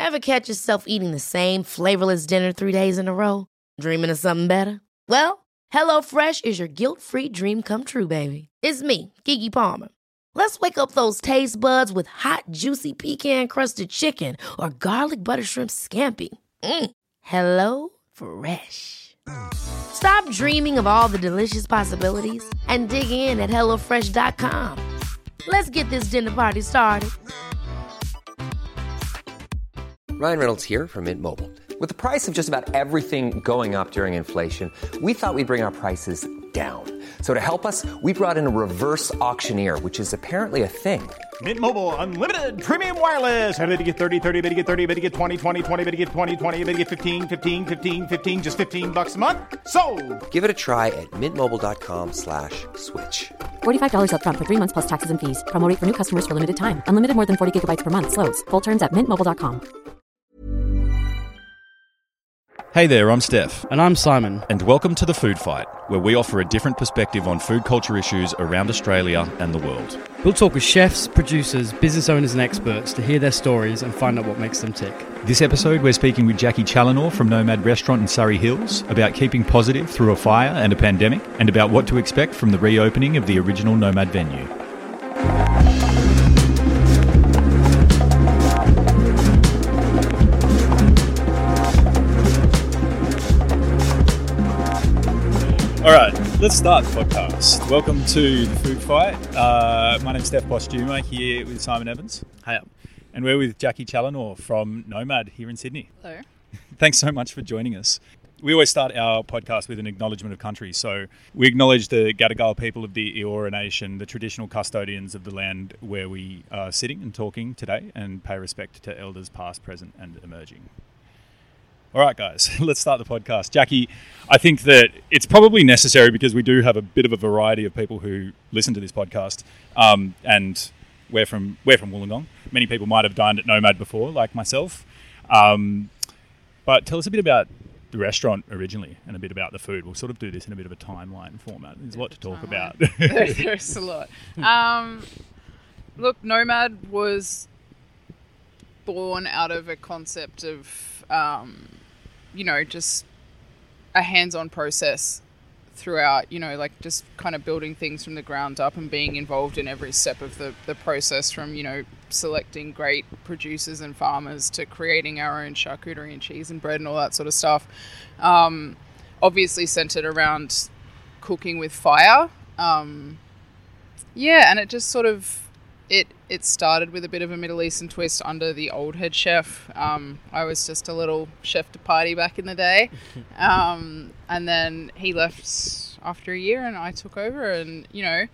Ever catch yourself eating the same flavorless dinner 3 days in a row? Dreaming of something better? Well, HelloFresh is your guilt-free dream come true, baby. It's me, Keke Palmer. Let's wake up those taste buds with hot, juicy pecan-crusted chicken or garlic butter shrimp scampi. Hello Fresh. Stop dreaming of all the delicious possibilities and dig in at HelloFresh.com. Let's get this dinner party started. Ryan Reynolds here from Mint Mobile. With the price of just about everything going up during inflation, we thought we'd bring our prices down. So to help us, we brought in a reverse auctioneer, which is apparently a thing. Mint Mobile Unlimited Premium Wireless. How to get 30, 30, bit to get 30, bit to get 20, 20, 20, bit to get 20, 20, bit to get 15, 15, 15, 15, just $15 a month? Sold! Give it a try at mintmobile.com/switch. $45 up front for 3 months plus taxes and fees. Promo rate for new customers for limited time. Unlimited more than 40 gigabytes per month. Slows full terms at mintmobile.com. Hey there, I'm Steph. And I'm Simon. And welcome to The Food Fight, where we offer a different perspective on food culture issues around Australia and the world. We'll talk with chefs, producers, business owners and experts to hear their stories and find out what makes them tick. This episode, we're speaking with Jackie Challenor from Nomad Restaurant in Surrey Hills about keeping positive through a fire and a pandemic, and about what to expect from the reopening of the original Nomad venue. All right, let's start the podcast. Welcome to The Food Fight. My name's Steph Postuma, here with Simon Evans. Hey. And we're with Jackie Challenor from Nomad here in Sydney. Hello. Thanks so much for joining us. We always start our podcast with an acknowledgement of country. So we acknowledge the Gadigal people of the Eora Nation, the traditional custodians of the land where we are sitting and talking today, and pay respect to elders past, present and emerging. All right, guys, let's start the podcast. Jackie, I think that it's probably necessary because we do have a bit of a variety of people who listen to this podcast, and we're from Wollongong. Many people might have dined at Nomad before, like myself. But tell us a bit about the restaurant originally and a bit about the food. We'll sort of do this in a bit of a timeline format. There's a lot to talk about. There's a lot. Look, Nomad was born out of a concept of just a hands-on process throughout, like just kind of building things from the ground up and being involved in every step of the process, from, selecting great producers and farmers to creating our own charcuterie and cheese and bread and all that sort of stuff. Obviously centered around cooking with fire. And it just sort of, it started with a bit of a Middle Eastern twist under the old head chef. I was just a little chef de partie back in the day. And then he left after a year and I took over. And,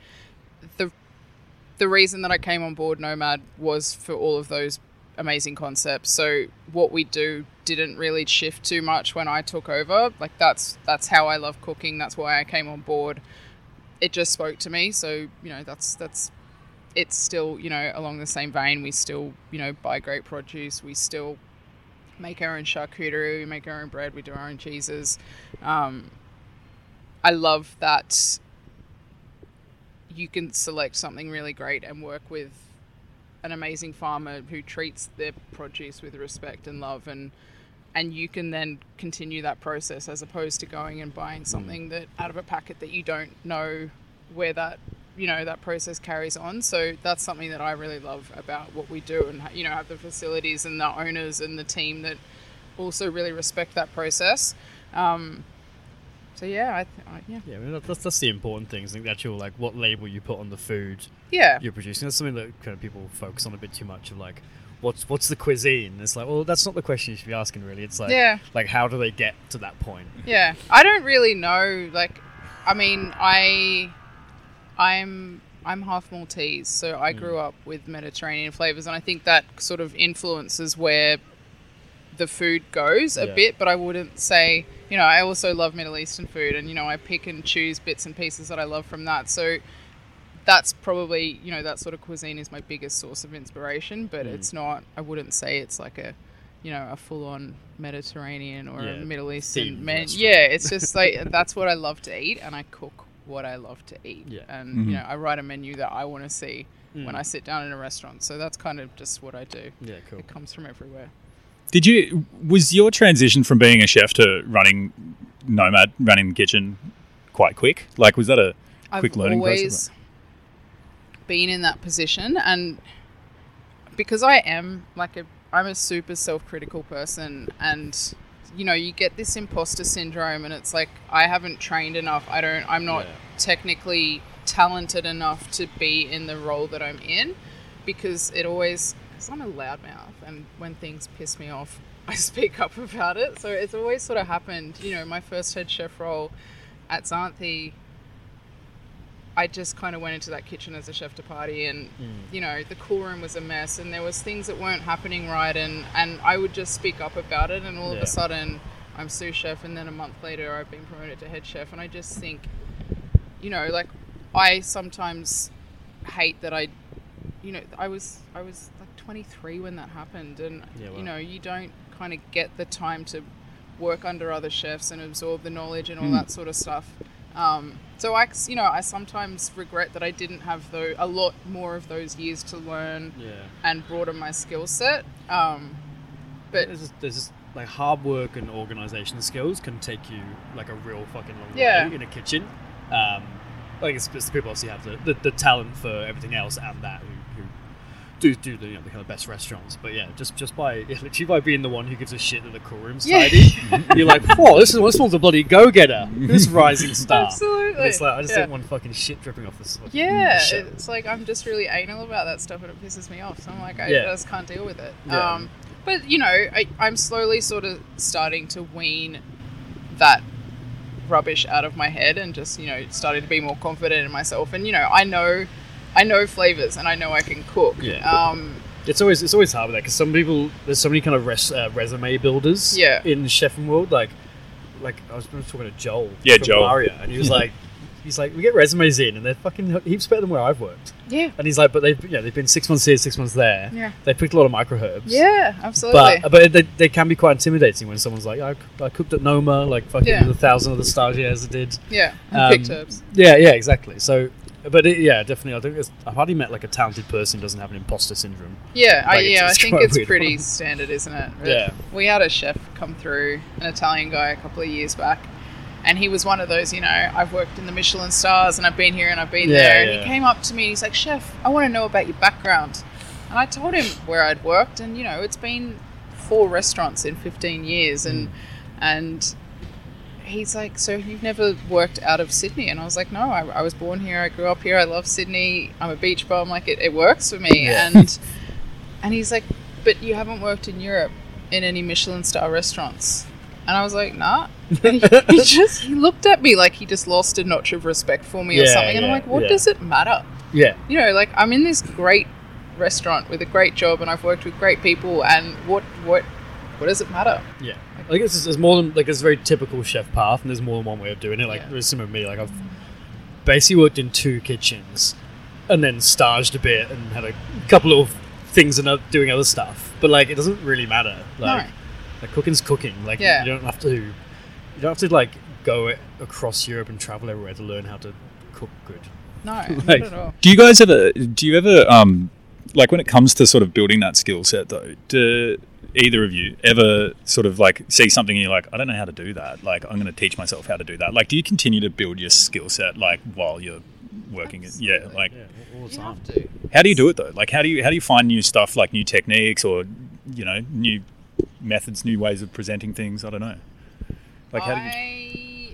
the reason that I came on board Nomad was for all of those amazing concepts. So what we do didn't really shift too much when I took over. Like that's how I love cooking. That's why I came on board. It just spoke to me. So, it's still, along the same vein. We still, buy great produce. We still make our own charcuterie. We make our own bread. We do our own cheeses. I love that you can select something really great and work with an amazing farmer who treats their produce with respect and love, and you can then continue that process as opposed to going and buying something that out of a packet that you don't know where that that process carries on. So that's something that I really love about what we do, and have the facilities and the owners and the team that also really respect that process. That's the important thing. I think the actual what label you put on the food you're producing. That's something that kind of people focus on a bit too much, of what's the cuisine. It's well, that's not the question you should be asking, really. It's how do they get to that point? I don't really know. I'm half Maltese, so I grew up with Mediterranean flavors, and I think that sort of influences where the food goes a bit, but I wouldn't say, I also love Middle Eastern food, and, I pick and choose bits and pieces that I love from that. So that's probably, that sort of cuisine is my biggest source of inspiration, but it's not, I wouldn't say it's like a full-on Mediterranean or a Middle Eastern menu. Yeah, it's just that's what I love to eat, and I cook what I love to eat. And, I write a menu that I want to see when I sit down in a restaurant. So that's kind of just what I do. Yeah, cool. It comes from everywhere. Was your transition from being a chef to running Nomad, running the kitchen, quite quick? Like, was that a quick learning process? I've always been in that position, and because I'm a super self-critical person, and you get this imposter syndrome, and it's like, I haven't trained enough. I'm not technically talented enough to be in the role that I'm in, because I'm a loudmouth, and when things piss me off, I speak up about it. So it's always sort of happened. My first head chef role at Xanthi, I just kind of went into that kitchen as a chef de partie, and the cool room was a mess, and there was things that weren't happening right, and I would just speak up about it, and all of a sudden I'm sous chef, and then a month later I've been promoted to head chef. And I just think, I sometimes hate that I was like 23 when that happened, and you don't kind of get the time to work under other chefs and absorb the knowledge and all that sort of stuff. So I sometimes regret that I didn't have a lot more of those years to learn and broaden my skill set. But there's just like hard work and organization skills can take you like a real fucking long way in a kitchen. It's people obviously have the talent for everything else and that who do the kind of best restaurants, but just by literally by being the one who gives a shit that the cool room's tidy, you're like, whoa, this one's a bloody go-getter, this rising star. Absolutely. And it's like, I just don't want fucking shit dripping off this. It's like, I'm just really anal about that stuff, and it pisses me off. So I'm like, I just can't deal with it. But I'm slowly sort of starting to wean that rubbish out of my head, and just starting to be more confident in myself, and I know flavors, and I know I can cook. It's always hard with that, because some people, there's so many kind of resume builders in the chefing world. Like I was talking to Joel from Mario, and he was like, we get resumes in, and they're fucking heaps better than where I've worked. Yeah. And he's like, but they've been 6 months here, 6 months there. Yeah. They picked a lot of micro herbs. Yeah, absolutely. But they can be quite intimidating when someone's like, I cooked at Noma, like fucking 1,000 of the stagiaires I did. Yeah. And picked herbs. Yeah, exactly. So. But definitely, I think I've hardly met like a talented person who doesn't have an imposter syndrome. I think it's pretty standard, isn't it? Yeah. We had a chef come through, an Italian guy, a couple of years back, and he was one of those, I've worked in the Michelin stars, and I've been here and I've been there. And he came up to me and he's like, "Chef, I want to know about your background." And I told him where I'd worked, and it's been 4 restaurants in 15 years, and he's like, "So you've never worked out of Sydney?" And I was like, "No, I was born here. I grew up here. I love Sydney. I'm a beach bum. Like it works for me." Yeah. And he's like, "But you haven't worked in Europe in any Michelin star restaurants?" And I was like, "Nah." And he looked at me like he just lost a notch of respect for me or something. And I'm like, "What does it matter?" Yeah. Like I'm in this great restaurant with a great job, and I've worked with great people, and what does it matter? Yeah. I think there's more than, it's a very typical chef path, and there's more than one way of doing it. There's some of me, I've basically worked in 2 kitchens, and then staged a bit, and had a couple of things and doing other stuff. But it doesn't really matter. Cooking's cooking. You don't have to go across Europe and travel everywhere to learn how to cook good. No, not at all. Do you ever when it comes to sort of building that skill set though, do either of you ever sort of see something and you're like, I don't know how to do that, I'm going to teach myself how to do that? Do you continue to build your skill set while you're working? Absolutely. All the time. How do you do it though? How do you find new stuff, new techniques, or new methods, new ways of presenting things? I don't know. How do you?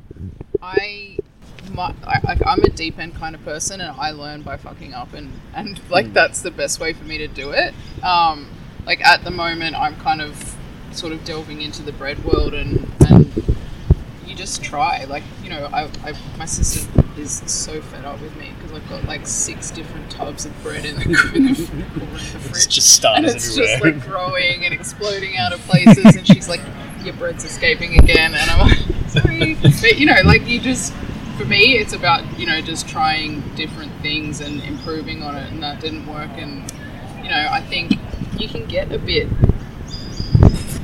I'm a deep end kind of person, and I learn by fucking up, and that's the best way for me to do it. At the moment, I'm kind of sort of delving into the bread world, and you just try. My sister is so fed up with me because I've got 6 different tubs of bread in the fridge. It's just stars everywhere. And it's just growing and exploding out of places, and she's like, "Your bread's escaping again," and I'm like, "Sorry." But you just, for me, it's about just trying different things and improving on it, and that didn't work, and I think you can get a bit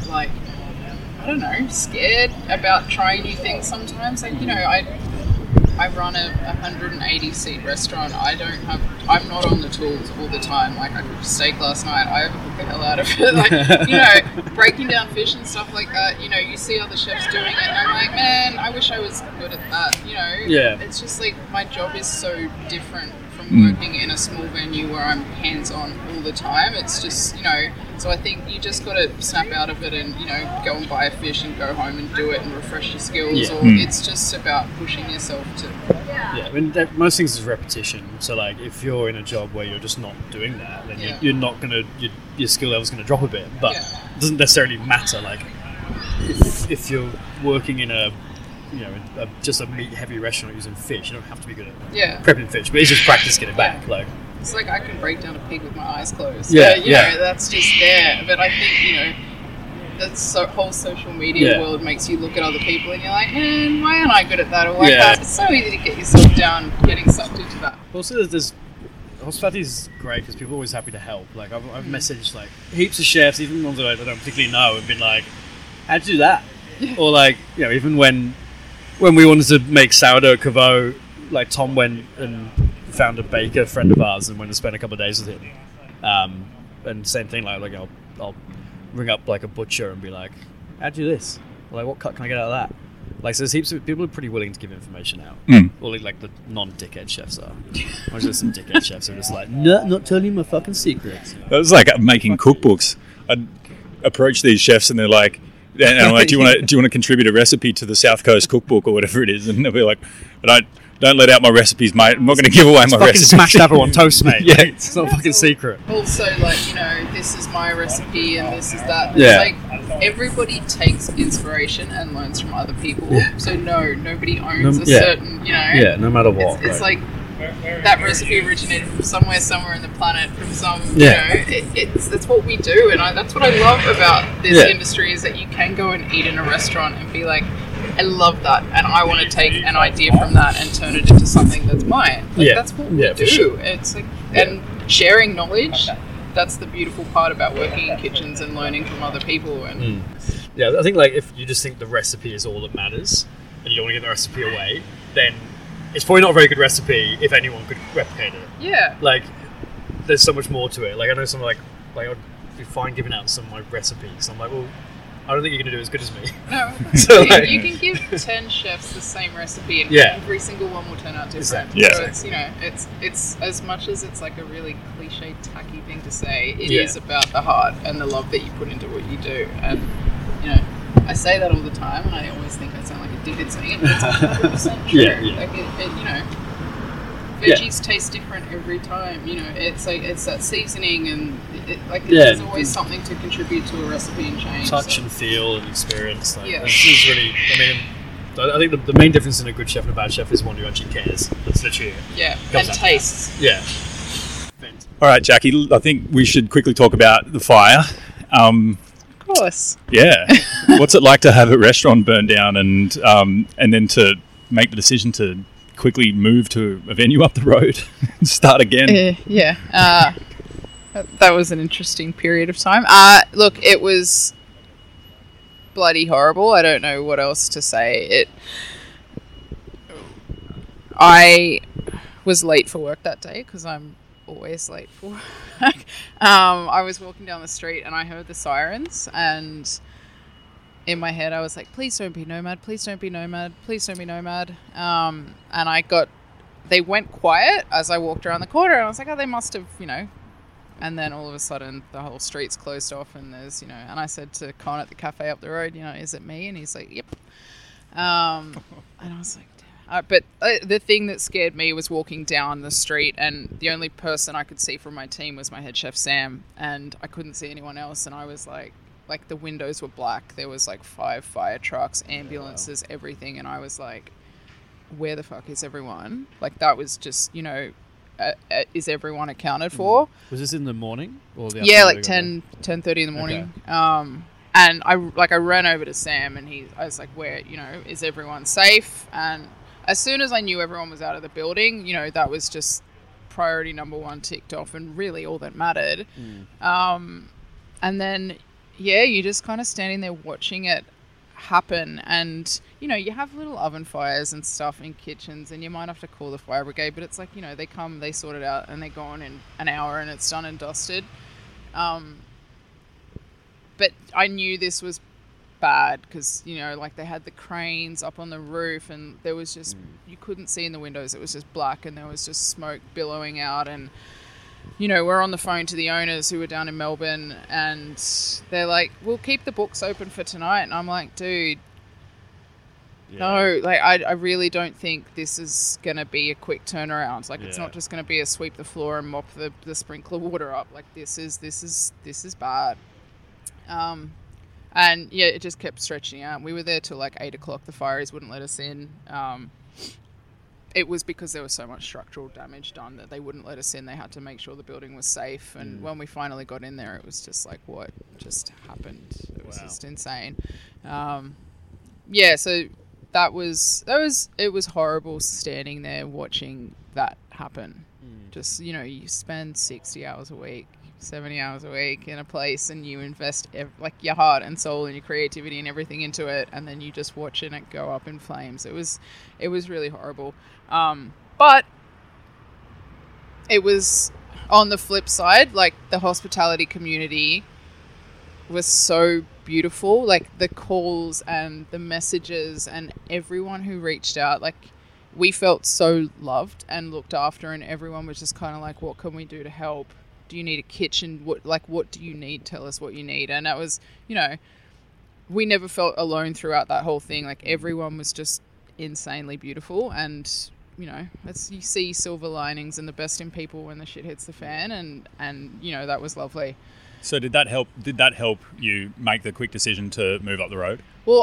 I don't know, scared about trying new things sometimes. I run a 180-seat restaurant. I'm not on the tools all the time. Like, I cooked steak last night. I overcooked the hell out of it. Like, breaking down fish and stuff like that. You see other chefs doing it, and I'm like, man, I wish I was good at that. Yeah. It's just like my job is so different from working in a small venue where I'm hands-on all the time. It's just, so I think you just got to snap out of it and, go and buy a fish and go home and do it and refresh your skills. Or it's just about pushing yourself to... Yeah, I mean, most things is repetition. So, like, if you're in a job where you're just not doing that, then you're not going to... Your skill level's going to drop a bit. But it doesn't necessarily matter. Like, if you're working in just a meat-heavy restaurant using fish, you don't have to be good at prepping fish, but it's just practice getting back. Like, it's like I can break down a pig with my eyes closed. Yeah, that's just there. But I think, the whole social media world makes you look at other people and you're like, man, why aren't I good at that? Or like that. It's so easy to get yourself down, getting sucked into that. Also, there's hospitality is great because people are always happy to help. Like, I've messaged like heaps of chefs, even ones that I don't particularly know, and been like, how'd you do that? Or like, even when we wanted to make sourdough caveau, like Tom went and found a baker friend of ours and went and spent a couple of days with him. And same thing, like I'll ring up like a butcher and be like, how'd you do this? Like, what cut can I get out of that? Like, so there's heaps of people are pretty willing to give information out. Or like the non-dickhead chefs are. Or there's some dickhead chefs who are just like, no, not telling you my fucking secrets. That was like making cookbooks. I'd approach these chefs and they're like, and I'm like, do you want to contribute a recipe to the South Coast cookbook or whatever it is? And they'll be like, but don't let out my recipes, mate. I'm not going to give away my recipes. Smashed apple on toast, mate. Yeah, it's not a fucking secret. Also, like, this is my recipe and this is that. Yeah. It's like everybody takes inspiration and learns from other people. Yeah. So nobody owns a certain, Yeah, no matter what. It's like that recipe originated from somewhere in the planet, from some, it's what we do. And that's what I love about this industry is that you can go and eat in a restaurant and be like, I love that, and I want to take an idea from that and turn it into something that's mine. Like, that's what we do. Sure. It's like, and sharing knowledge. That's the beautiful part about working in kitchens and learning from other people. And I think like if you just think the recipe is all that matters, and you don't want to give the recipe away, then it's probably not a very good recipe if anyone could replicate it. Yeah. Like, there's so much more to it. Like, I know some like I'd be fine giving out some of my recipes. I'm like, well, I don't think you're going to do as good as me. No. So you can give 10 chefs the same recipe and every single one will turn out different. Exactly. Yeah. So it's as much as it's like a really cliche, tacky thing to say, it is about the heart and the love that you put into what you do. And, I say that all the time and I always think I sound like a dickhead saying it, but it's 100% true. Like veggies taste different every time. It's like it's that seasoning and there's always something to contribute to a recipe and change. Touch and feel and experience. This is really. I mean, I think the main difference in a good chef and a bad chef is one who actually cares. That's literally it. Yeah, and tastes. Yeah. All right, Jackie. I think we should quickly talk about the fire. Of course. Yeah. What's it like to have a restaurant burn down and then to make the decision to quickly move to a venue up the road and start again? That was an interesting period of time. Look, it was bloody horrible. I don't know what else to say. I was late for work that day because I'm always late for work. I was walking down the street and I heard the sirens, and in my head I was like, please don't be Nomad, please don't be Nomad, please don't be Nomad. And they went quiet as I walked around the corner, and I was like, oh, they must have, and then all of a sudden the whole street's closed off, and there's, and I said to Con at the cafe up the road, is it me? And he's like, yep. And I was like, but the thing that scared me was walking down the street, and the only person I could see from my team was my head chef, Sam, and I couldn't see anyone else. And I was like the windows were black. There was like 5 fire trucks, ambulances, everything. And I was like, where the fuck is everyone? Like, that was just, is everyone accounted for? Was this in the morning? Or the yeah, like 10:30 in the morning. Okay. And I ran over to Sam, and I was like, where, is everyone safe? And as soon as I knew everyone was out of the building, that was just priority number 1 ticked off, and really all that mattered. And then, you're just kind of standing there watching it happen. And, you know, you have little oven fires and stuff in kitchens, and you might have to call the fire brigade, but it's like, you know, they come, they sort it out, and they're gone in an hour and it's done and dusted. But I knew this was bad because, you know, like they had the cranes up on the roof, and there was just, you couldn't see in the windows. It was just black, and there was just smoke billowing out. And, you know, we're on the phone to the owners who were down in Melbourne, and they're like, we'll keep the books open for tonight. And I'm like, dude, no, like I really don't think this is going to be a quick turnaround. Like it's not just going to be a sweep the floor and mop the sprinkler water up. Like this is bad. And yeah, it just kept stretching out. We were there till like 8 o'clock. The fireys wouldn't let us in. It was because there was so much structural damage done that they wouldn't let us in. They had to make sure the building was safe. And when we finally got in there, it was just like, what just happened? It was just insane. So it was horrible standing there watching that happen. Just, you know, you spend 60 hours a week, 70 hours a week in a place, and you invest like your heart and soul and your creativity and everything into it, and then you just watch it go up in flames. It was really horrible. But it was, on the flip side, like the hospitality community was so beautiful. Like the calls and the messages and everyone who reached out, like we felt so loved and looked after, and everyone was just kind of like, what can we do to help? Do you need a kitchen? What do you need? Tell us what you need. And that was, you know, we never felt alone throughout that whole thing. Like everyone was just insanely beautiful, and, you know, you see silver linings and the best in people when the shit hits the fan, and you know, that was lovely. So did that help you make the quick decision to move up the road? Well,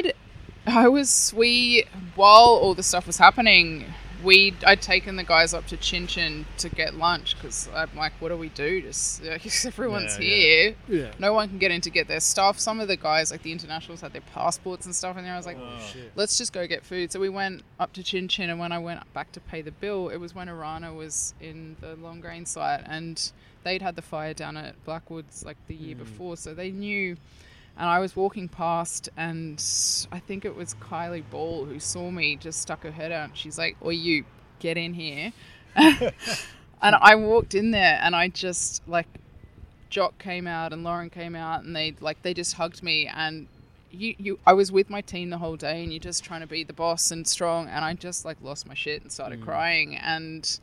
while all the stuff was happening, I'd taken the guys up to Chin Chin to get lunch, because I'm like, what do we do? Just everyone's here. Yeah. No one can get in to get their stuff. Some of the guys, like the internationals, had their passports and stuff in there. I was like, let's just go get food. So we went up to Chin Chin, and when I went back to pay the bill, it was when Arana was in the Long Grain site, and they'd had the fire down at Blackwoods like the year before, so they knew. And I was walking past, and I think it was Kylie Ball who saw me, just stuck her head out. She's like, "Oi, you, get in here." And I walked in there, and I just, like, Jock came out and Lauren came out, and they just hugged me. And I was with my team the whole day, and you're just trying to be the boss and strong. And I just, like, lost my shit and started crying. And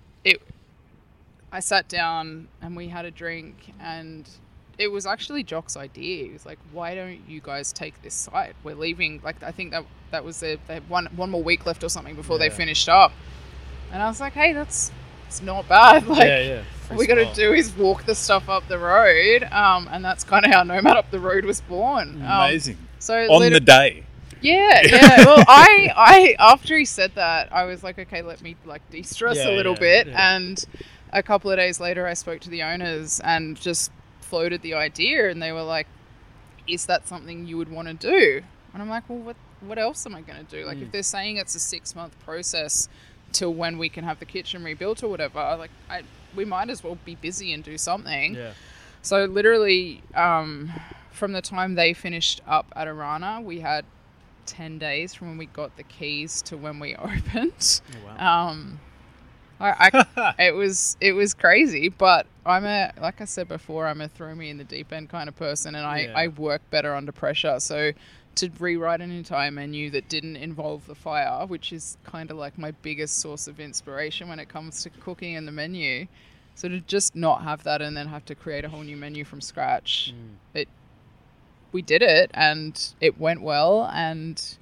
I sat down and we had a drink, and it was actually Jock's idea. He was like, why don't you guys take this site? We're leaving. Like, I think that was they had one more week left or something before they finished up. And I was like, hey, it's not bad. Like, all we got to do is walk the stuff up the road. And that's kind of how Nomad Up the Road was born. Amazing. So on the day. Yeah. Well, I after he said that, I was like, okay, let me like de-stress a little bit. Yeah. And a couple of days later, I spoke to the owners and just floated the idea, and they were like, is that something you would want to do? And I'm like, well, what else am I going to do? Like, if they're saying it's a 6-month process till when we can have the kitchen rebuilt or whatever, like we might as well be busy and do something. Yeah. So literally from the time they finished up at Arana, we had 10 days from when we got the keys to when we opened. Oh, wow. It was crazy, but like I said before, I'm a throw me in the deep end kind of person, and I work better under pressure. So to rewrite an entire menu that didn't involve the fire, which is kind of like my biggest source of inspiration when it comes to cooking and the menu, so to just not have that and then have to create a whole new menu from scratch, we did it, and it went well, and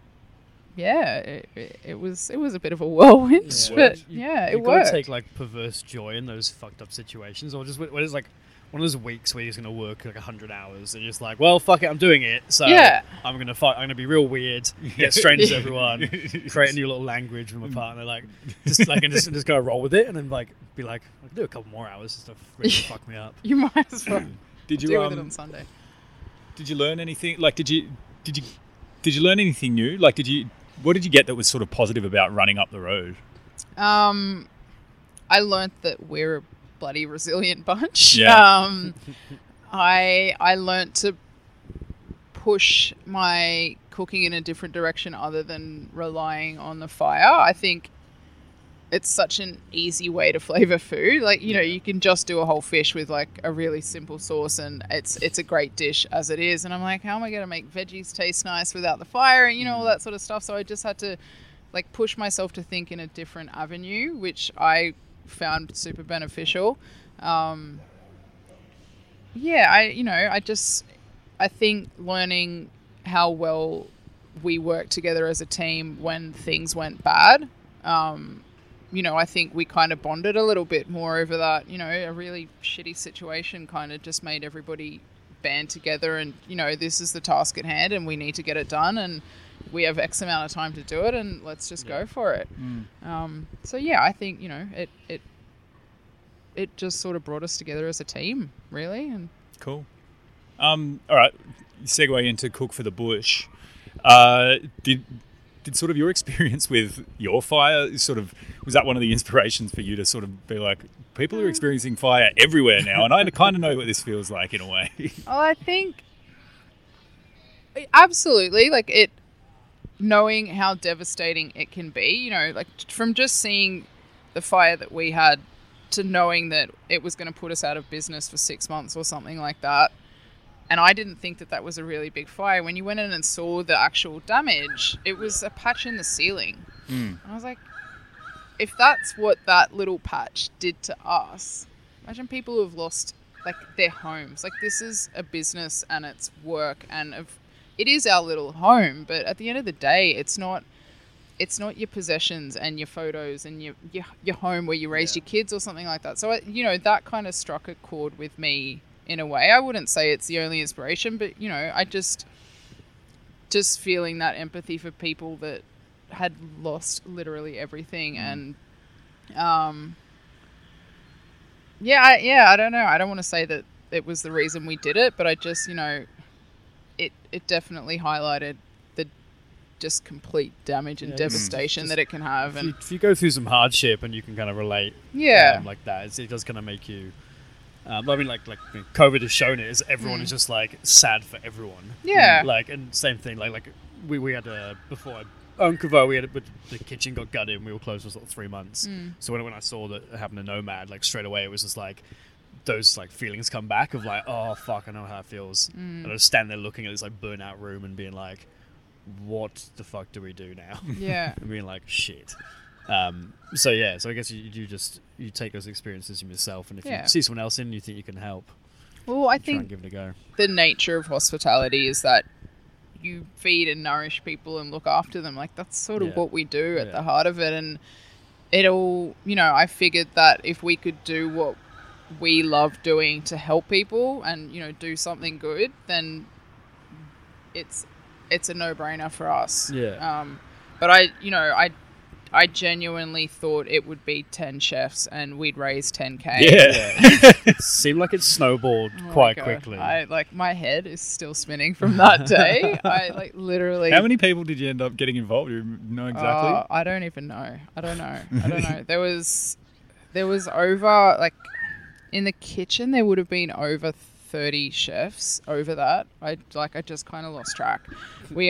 it was a bit of a whirlwind, but it worked. You've got to take like perverse joy in those fucked up situations, or just when it's like one of those weeks where you're just going to work like 100 hours and you're just like, well, fuck it, I'm doing it, so I'm going to be real weird, get strangers to everyone, create a new little language with my partner, like just go roll with it, and then like be like, I can do a couple more hours, stuff really fuck me up. You might as well deal with it on Sunday. Did you learn anything? Like, did you learn anything new? Like, what did you get that was sort of positive about running up the road? I learned that we're a bloody resilient bunch. Yeah. I learned to push my cooking in a different direction other than relying on the fire. I think it's such an easy way to flavor food. Like, you know, you can just do a whole fish with like a really simple sauce and it's a great dish as it is. And I'm like, how am I going to make veggies taste nice without the fire and, you know, all that sort of stuff. So I just had to like push myself to think in a different avenue, which I found super beneficial. I think learning how well we work together as a team when things went bad, you know, I think we kind of bonded a little bit more over that. You know, a really shitty situation kind of just made everybody band together and, you know, this is the task at hand and we need to get it done and we have X amount of time to do it and let's just go for it. So yeah, I think, you know, it just sort of brought us together as a team, really. And cool. All right, segue into Cook for the Bush. Did sort of your experience with your fire was that one of the inspirations for you to sort of be like, people are experiencing fire everywhere now, and I kind of know what this feels like in a way? Well, I think absolutely, like it, knowing how devastating it can be, you know, like from just seeing the fire that we had to knowing that it was going to put us out of business for 6 months or something like that. And I didn't think that was a really big fire. When you went in and saw the actual damage, it was a patch in the ceiling. And I was like, if that's what that little patch did to us, imagine people who have lost like their homes. Like, this is a business and it's work and it is our little home. But at the end of the day, it's not your possessions and your photos and your home where you raised your kids or something like that. So, you know, that kind of struck a chord with me in a way. I wouldn't say it's the only inspiration, but, you know, I just feeling that empathy for people that had lost literally everything. And, I don't know. I don't want to say that it was the reason we did it, but I just, you know, it definitely highlighted the just complete damage and devastation that it can have. And if you go through some hardship and you can kind of relate, like that, it does kind of make you. I mean, like COVID has shown it, is everyone is just like sad for everyone. Yeah. Like, and same thing. Like we had before I owned Cavo, the kitchen got gutted and we were closed for sort of 3 months. So when I saw that it happened to Nomad, like straight away it was just like those like feelings come back of like, oh fuck, I know how it feels. And I was standing there looking at this like burnout room and being like, what the fuck do we do now? Yeah. And being like, shit. So I guess you take those experiences yourself, and if you see someone else in and you think you can help, well, I think try and give it a go. The nature of hospitality is that you feed and nourish people and look after them. Like, that's sort of what we do at the heart of it. And it all, you know, I figured that if we could do what we love doing to help people and, you know, do something good, then it's a no-brainer for us. But I genuinely thought it would be 10 chefs and we'd raise 10K. It seemed like it snowballed quite quickly. My head is still spinning from that day. I literally. How many people did you end up getting involved? Do you know exactly? I don't even know. I don't know. There was over, like, in the kitchen there would have been over 30 chefs over that. I just kind of lost track. We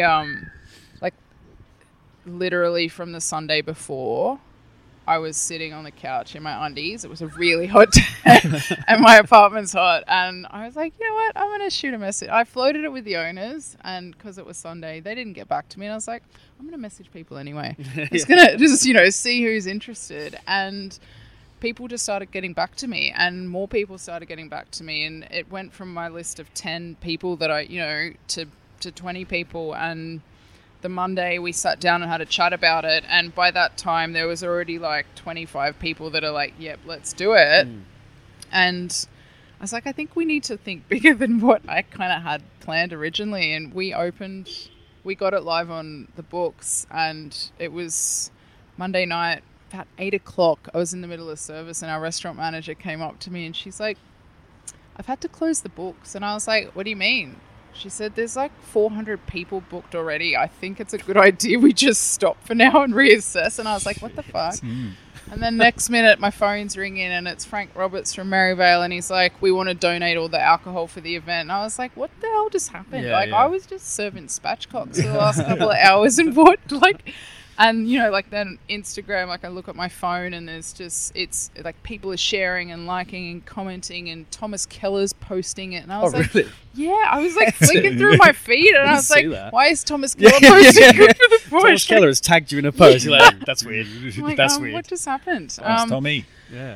literally from the Sunday before, I was sitting on the couch in my undies. It was a really hot day and my apartment's hot. And I was like, you know what? I'm going to shoot a message. I floated it with the owners, and because it was Sunday, they didn't get back to me. And I was like, I'm going to message people anyway. I'm just going to see who's interested. And people just started getting back to me, and more people started getting back to me. And it went from my list of 10 people that to 20 people. And the Monday we sat down and had a chat about it, and by that time there was already like 25 people that are like, yep, let's do it. And I was like, I think we need to think bigger than what I kind of had planned originally. And we got it live on the books, and it was Monday night about 8 o'clock. I was in the middle of service and our restaurant manager came up to me and she's like, I've had to close the books. And I was like, what do you mean? She said, there's like 400 people booked already. I think it's a good idea we just stop for now and reassess. And I was like, what the fuck? And then next minute, my phone's ringing and it's Frank Roberts from Maryvale, and he's like, "We want to donate all the alcohol for the event." And I was like, "What the hell just happened?" I was just serving spatchcocks for the last couple of hours and what, and then Instagram, I look at my phone and there's just, it's like people are sharing and liking and commenting, and Thomas Keller's posting it, and I was really? I was like flicking through my feed, and I was like, why is Thomas Keller posting good for the push? Thomas Keller has tagged you in a post. You're like, that's weird. That's weird. What just happened? Thanks, Tommy. Yeah.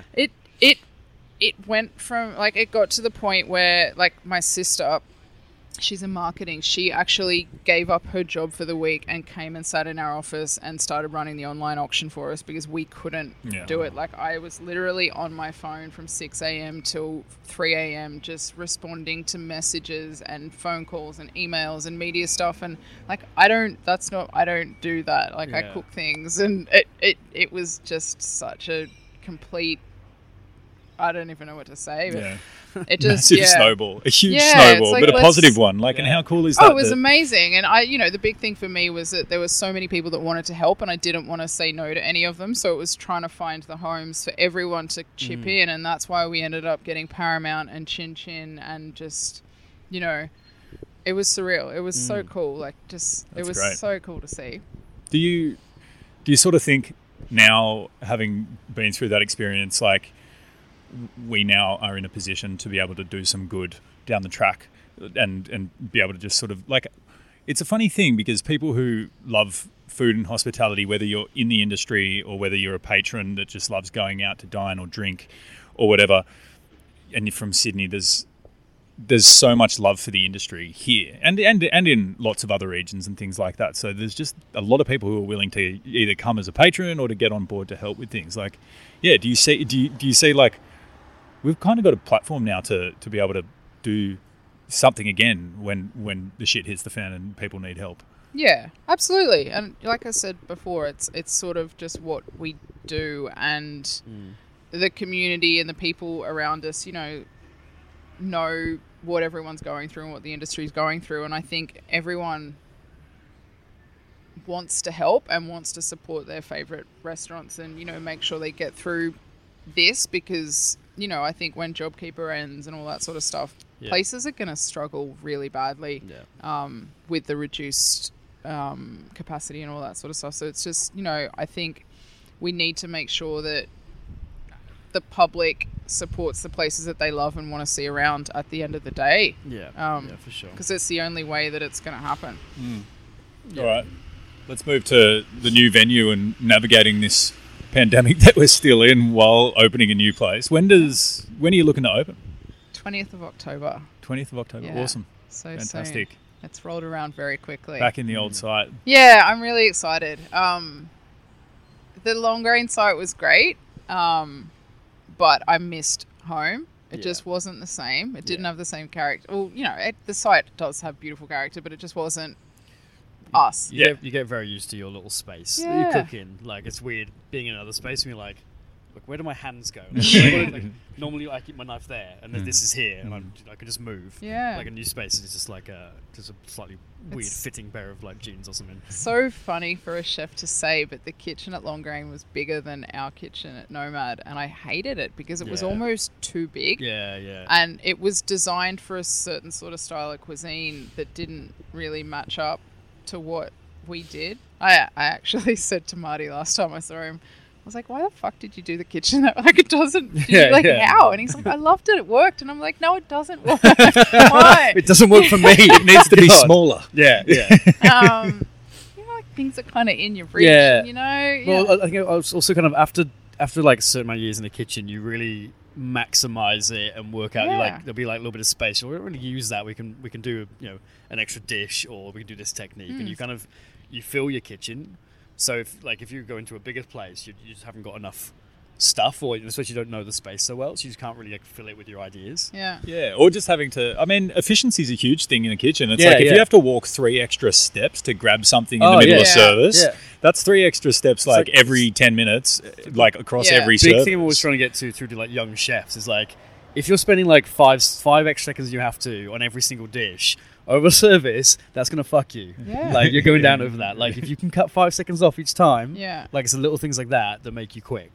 It went from it got to the point where my sister, she's in marketing. She actually gave up her job for the week and came and sat in our office and started running the online auction for us because we couldn't do it. I was literally on my phone from 6 a.m. till 3 a.m. just responding to messages and phone calls and emails and media stuff. And I don't do that. I cook things, and it was just such a complete, I don't even know what to say. But it just massive snowball, a huge snowball, but a positive one. And how cool is that? Oh, it was amazing. And the big thing for me was that there were so many people that wanted to help, and I didn't want to say no to any of them. So it was trying to find the homes for everyone to chip in, and that's why we ended up getting Paramount and Chin Chin, and just, it was surreal. It was so cool. It was great. So cool to see. Do you sort of think now, having been through that experience, we now are in a position to be able to do some good down the track and be able to just sort of it's a funny thing because people who love food and hospitality, whether you're in the industry or whether you're a patron that just loves going out to dine or drink or whatever, and you're from Sydney, there's so much love for the industry here and in lots of other regions and things like that. So there's just a lot of people who are willing to either come as a patron or to get on board to help with things. Do you see we've kind of got a platform now to be able to do something again when the shit hits the fan and people need help. Yeah, absolutely. And like I said before, it's sort of just what we do, and the community and the people around us, know what everyone's going through and what the industry's going through. And I think everyone wants to help and wants to support their favorite restaurants and, make sure they get through this, because I think when JobKeeper ends and all that sort of stuff, places are going to struggle really badly with the reduced capacity and all that sort of stuff. So it's just, I think we need to make sure that the public supports the places that they love and want to see around at the end of the day. For sure. Because it's the only way that it's going to happen. All right. Let's move to the new venue and navigating this pandemic that we're still in while opening a new place. When are you looking to open? 20th of October. 20th of October. Yeah. Awesome. So fantastic. Soon. It's rolled around very quickly. Back in the old site. Yeah, I'm really excited. The Long-Grain site was great, but I missed home. It just wasn't the same. It didn't have the same character. Well, the site does have beautiful character, but it just wasn't us. You get very used to your little space that you cook in. It's weird being in another space and you're like, where do my hands go? Normally I keep my knife there, and then this is here, and I can just move. Yeah. A new space is just a slightly weird fitting pair of jeans or something. So funny for a chef to say, but the kitchen at Long-Grain was bigger than our kitchen at Nomad, and I hated it because it was almost too big. Yeah. And it was designed for a certain sort of style of cuisine that didn't really match up to what we did. I actually said to Marty last time I saw him, I was like, why the fuck did you do the kitchen that it doesn't how? And he's like, I loved it, it worked. And I'm like, no, it doesn't work. Why? It doesn't work for me. It needs to be smaller. Yeah. Things are kind of in your reach. Well, I think I was also kind of after certain amount of years in the kitchen, you really maximize it and work out. There'll be a little bit of space. We don't really use that. We can do an extra dish, or we can do this technique, and you fill your kitchen. So if you go into a bigger place, you just haven't got enough stuff, or especially you don't know the space so well, so you just can't really fill it with your ideas. Yeah, or just having to. I mean, efficiency is a huge thing in the kitchen. It's if you have to walk 3 extra steps to grab something in the middle of service, that's 3 extra steps every 10 minutes, across every service. Big thing I'm always trying to get through to young chefs is if you're spending 5 extra seconds you have to on every single dish over service, that's gonna fuck you. You're going down over that. If you can cut 5 seconds off each time, it's the little things like that make you quick.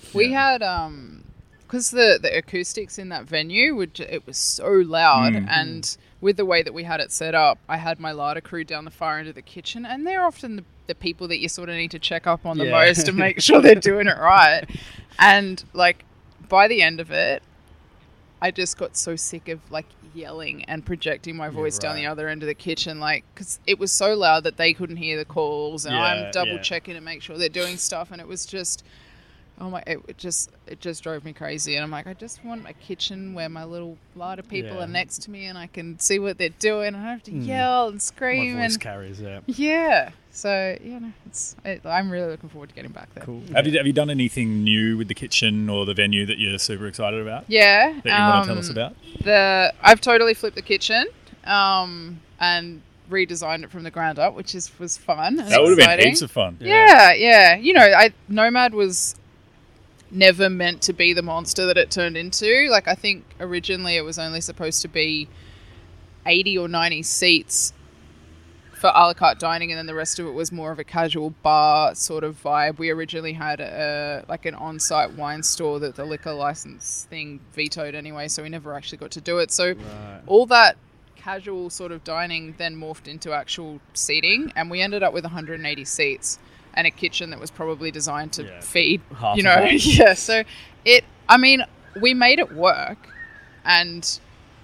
We had because the acoustics in that venue it was so loud, and with the way that we had it set up, I had my larder crew down the far end of the kitchen, and they're often the people that you sort of need to check up on the most to make sure they're doing it right. And like by the end of it, I just got so sick of like yelling and projecting my voice down the other end of the kitchen, like because it was so loud that they couldn't hear the calls, and I'm double checking to make sure they're doing stuff, and it was just it just drove me crazy. And I'm like, I just want a kitchen where my little larder people are next to me and I can see what they're doing. I don't have to yell and scream. My voice carries, So I'm really looking forward to getting back there. Cool. Have you done anything new with the kitchen or the venue that you're super excited about? Yeah. That you want to tell us about? I've totally flipped the kitchen and redesigned it from the ground up, which was fun. That would have been heaps of fun. Yeah. You know, Nomad was never meant to be the monster that it turned into. Like, I think originally it was only supposed to be 80 or 90 seats for a la carte dining, and then the rest of it was more of a casual bar sort of vibe. We originally had an on-site wine store that the liquor license thing vetoed anyway, so we never actually got to do it. So all that casual sort of dining then morphed into actual seating, and we ended up with 180 seats and a kitchen that was probably designed to feed half, you know. So we made it work, and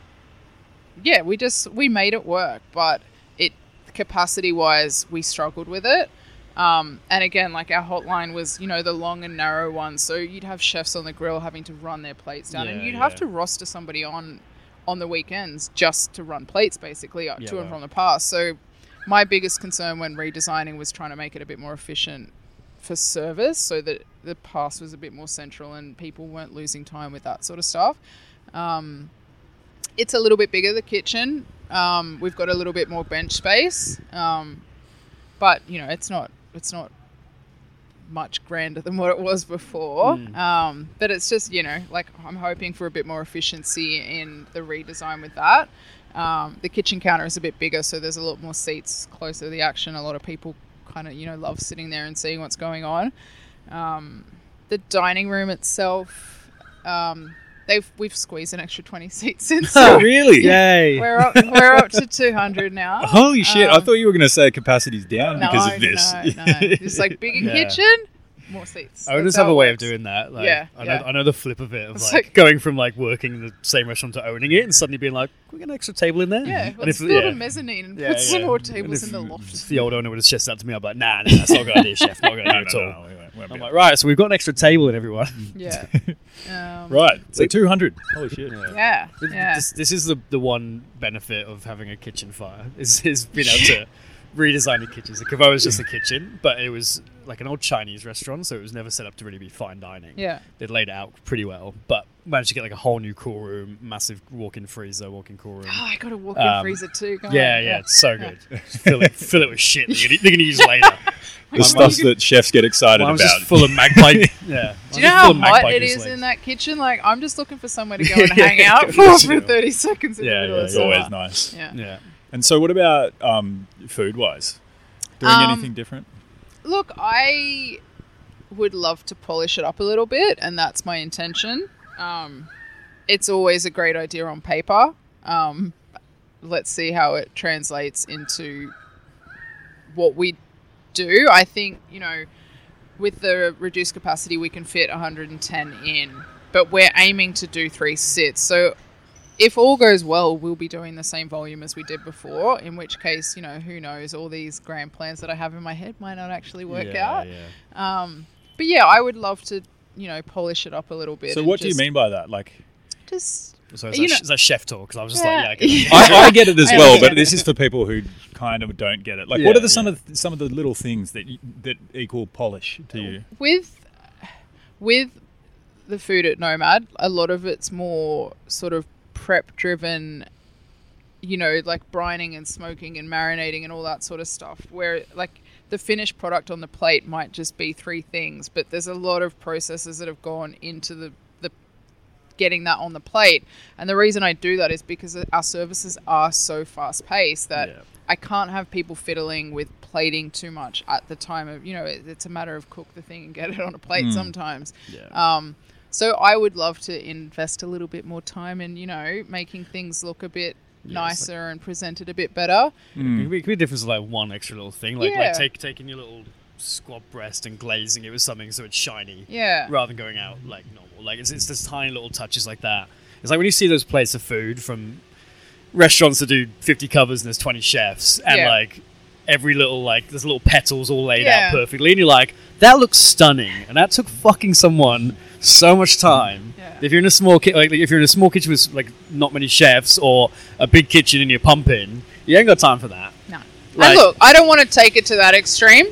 we made it work, but capacity wise we struggled with it, and again, like, our hotline was, you know, the long and narrow one, so you'd have chefs on the grill having to run their plates down, and you'd have to roster somebody on the weekends just to run plates basically to and from the pass. So my biggest concern when redesigning was trying to make it a bit more efficient for service, so that the pass was a bit more central and people weren't losing time with that sort of stuff. It's a little bit bigger, the kitchen. We've got a little bit more bench space, but you know, it's not much grander than what it was before. But it's just, you know, like, I'm hoping for a bit more efficiency in the redesign with that. The kitchen counter is a bit bigger, so there's a lot more seats closer to the action. A lot of people kind of, you know, love sitting there and seeing what's going on. The dining room itself, we've squeezed an extra 20 seats in. So really? Yay! We're up to 200 now. Holy shit! I thought you were going to say capacity's down because of this. No. It's like bigger kitchen, more seats. I would just have a way of doing that. Like, I know the flip of it, of like going from like working in the same restaurant to owning it, and suddenly being like, "Can we get an extra table in there?" Yeah, let's build a mezzanine and put some more tables in the loft. If the old owner would have chested out to me, I'd be like, "Nah, that's not a good idea, chef. Not a good idea at all." I'm like, right, so we've got an extra table in, everyone. Yeah. Right, so 200. Holy shit. Yeah. This is the one benefit of having a kitchen fire, is being able to redesign the kitchens. The Cavo was just a kitchen, but it was like an old Chinese restaurant, so it was never set up to really be fine dining. Yeah. They'd laid it out pretty well, but managed to get like a whole new cool room, massive walk-in freezer, walk-in cool room. Oh, I got a walk-in freezer too. Yeah, it's so good. Fill it with shit they're going to use later. The stuff that chefs get excited about. Just full of magpie. Yeah. Do you know how hot it is in that kitchen? Like, I'm just looking for somewhere to go and hang out for 30 seconds in the middle of it's summer. always nice. Yeah. And so what about food-wise? Doing anything different? Look, I would love to polish it up a little bit, and that's my intention. It's always a great idea on paper. Let's see how it translates into what we do. I think, you know, with the reduced capacity, we can fit 110 in, but we're aiming to do 3 sits. So if all goes well, we'll be doing the same volume as we did before, in which case, you know, who knows, all these grand plans that I have in my head might not actually work out. But yeah, I would love to, you know, polish it up a little bit. So what do you mean by that? Like, just... So is that chef talk? Because I was just like, I get it. I get it as well, but this is for people who kind of don't get it. Like, what are some of the little things that equal polish to you? With the food at Nomad, a lot of it's more sort of prep driven, you know, like brining and smoking and marinating and all that sort of stuff, where like the finished product on the plate might just be 3 things, but there's a lot of processes that have gone into the getting that on the plate. And the reason I do that is because our services are so fast paced that I can't have people fiddling with plating too much at the time of, it's a matter of cook the thing and get it on a plate sometimes. Yeah. So I would love to invest a little bit more time in, making things look a bit nicer and presented a bit better. It could be a difference of like one extra little thing, like taking your little squab breast and glazing it with something so it's shiny, rather than going out like normal. Like it's this tiny little touches like that. It's like when you see those plates of food from restaurants that do 50 covers and there's 20 chefs, and like every little like there's little petals all laid out perfectly, and you're like, that looks stunning, and that took fucking someone so much time. If you're in a small if you're in a small kitchen with like not many chefs, or a big kitchen and you're pumping, you ain't got time for that. No. And look, I don't want to take it to that extreme.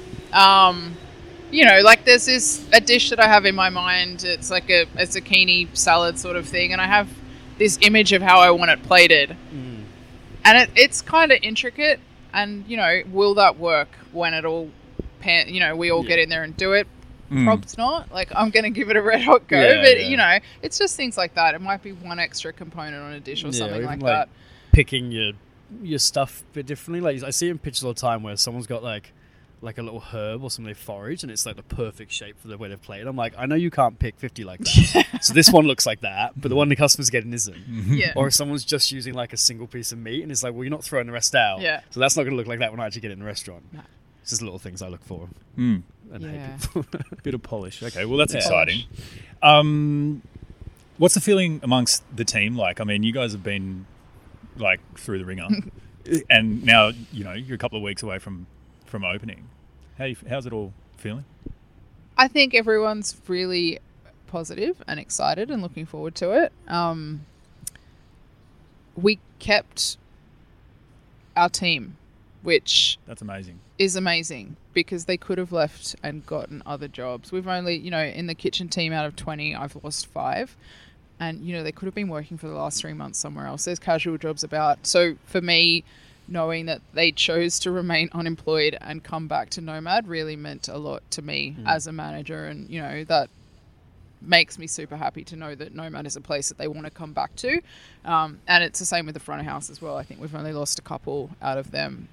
Like there's a dish that I have in my mind. It's like a zucchini salad sort of thing, and I have this image of how I want it plated. And it's kind of intricate, and will that work when it all we all get in there and do it? Probs not. Like, I'm going to give it a red hot go, but it's just things like that. It might be one extra component on a dish or something like that. Picking your stuff a bit differently. Like, I see in pictures all the time where someone's got like a little herb or something they forage, and it's like the perfect shape for the way they've played. I'm like, I know you can't pick 50 like that. So this one looks like that, but the one the customer's getting isn't. Or if someone's just using like a single piece of meat, and it's like, well, you're not throwing the rest out. So that's not going to look like that when I actually get it in the restaurant. No. It's just little things I look for. And bit of polish. Okay, well, that's exciting. What's the feeling amongst the team like? I mean, you guys have been like through the ringer, and now you're a couple of weeks away from opening. How's it all feeling? I think everyone's really positive and excited and looking forward to it. We kept our team, which that's amazing. Is amazing, because they could have left and gotten other jobs. We've only, in the kitchen team out of 20, I've lost 5. And, they could have been working for the last 3 months somewhere else. There's casual jobs about. So for me, knowing that they chose to remain unemployed and come back to Nomad really meant a lot to me as a manager. And, that makes me super happy to know that Nomad is a place that they want to come back to. And it's the same with the front of house as well. I think we've only lost a couple out of them.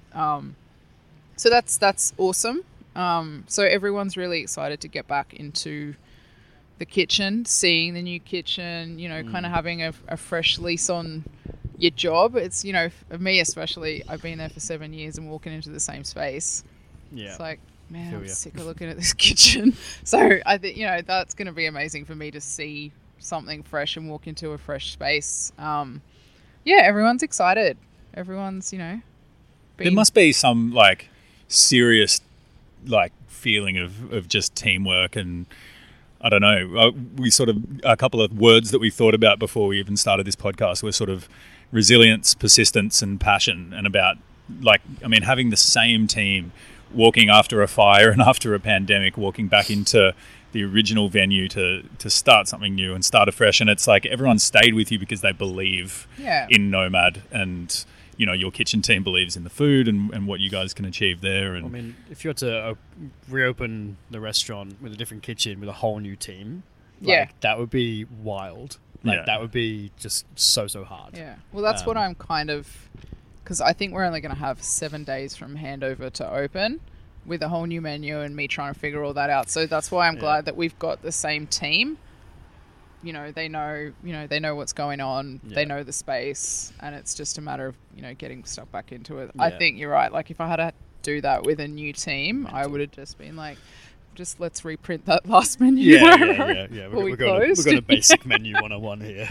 So that's awesome. So everyone's really excited to get back into the kitchen, seeing the new kitchen, kind of having a fresh lease on your job. It's, for me especially, I've been there for 7 years and walking into the same space. It's like, man, I'm sick of looking at this kitchen. So I think, that's going to be amazing for me to see something fresh and walk into a fresh space. Everyone's excited. Everyone's, there must be some like serious like feeling of just teamwork, and I don't know, we sort of, a couple of words that we thought about before we even started this podcast were sort of resilience, persistence and passion, and about like, I mean, having the same team walking after a fire and after a pandemic, walking back into the original venue to start something new and start afresh, and it's like everyone stayed with you because they believe in Nomad, and your kitchen team believes in the food and what you guys can achieve there. And I mean, if you were to reopen the restaurant with a different kitchen with a whole new team, that would be wild. That would be just so hard. Yeah. Well, that's what I'm kind of, because I think we're only going to have 7 days from handover to open with a whole new menu and me trying to figure all that out. So that's why I'm glad that we've got the same team. They know what's going on. They know the space, and it's just a matter of, getting stuck back into it. I think you're right. Like, if I had to do that with a new team, I would have just been like, just let's reprint that last menu. We've got a basic menu 101 here.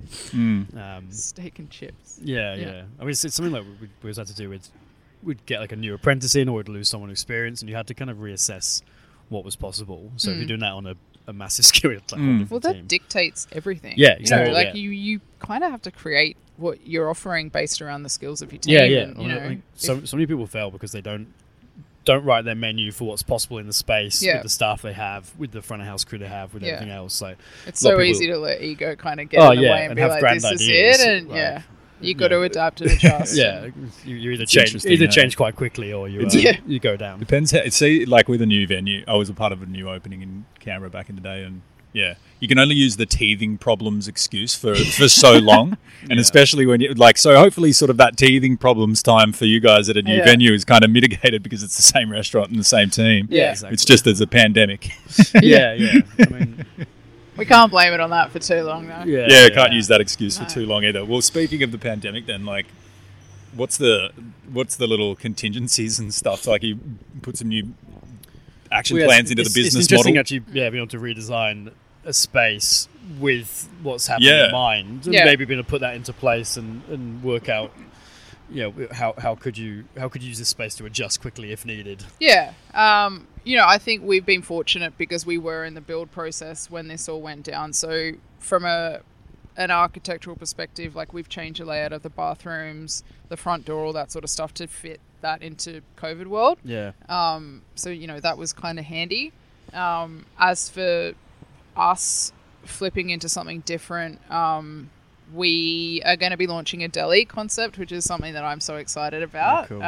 Steak and chips. I mean, it's something like we always had to do with, we'd get like a new apprentice in, or we'd lose someone experienced, and you had to kind of reassess what was possible. So if you're doing that on a massive scale, it's like that dictates everything. Yeah, exactly. You kind of have to create what you're offering based around the skills of your team. And, so many people fail because they don't write their menu for what's possible in the space with the staff they have, with the front of house crew they have, with everything else. So it's so easy to let ego kind of get in the way and be like, this is it, and you got to adapt and adjust. You either change quite quickly, or you go down. Depends. See, like with a new venue, I was a part of a new opening in Canberra back in the day, and Yeah. You can only use the teething problems excuse for so long. And especially when you so hopefully sort of that teething problems time for you guys at a new venue is kind of mitigated because it's the same restaurant and the same team. Yeah, exactly. It's just there's a pandemic. Yeah. I mean, we can't blame it on that for too long though. Yeah, can't use that excuse for too long either. Well, speaking of the pandemic then, what's the little contingencies and stuff? Like you put some new action plans into the business it's interesting model. Actually, being able to redesign a space with what's happening in mind, and maybe being able to put that into place and work out, how could you use this space to adjust quickly if needed. Yeah, I think we've been fortunate because we were in the build process when this all went down. So from an architectural perspective, we've changed the layout of the bathrooms, the front door, all that sort of stuff to fit that into COVID world. Yeah. So that was kind of handy. As for us flipping into something different, we are going to be launching a deli concept, which is something that I'm so excited about. Cool.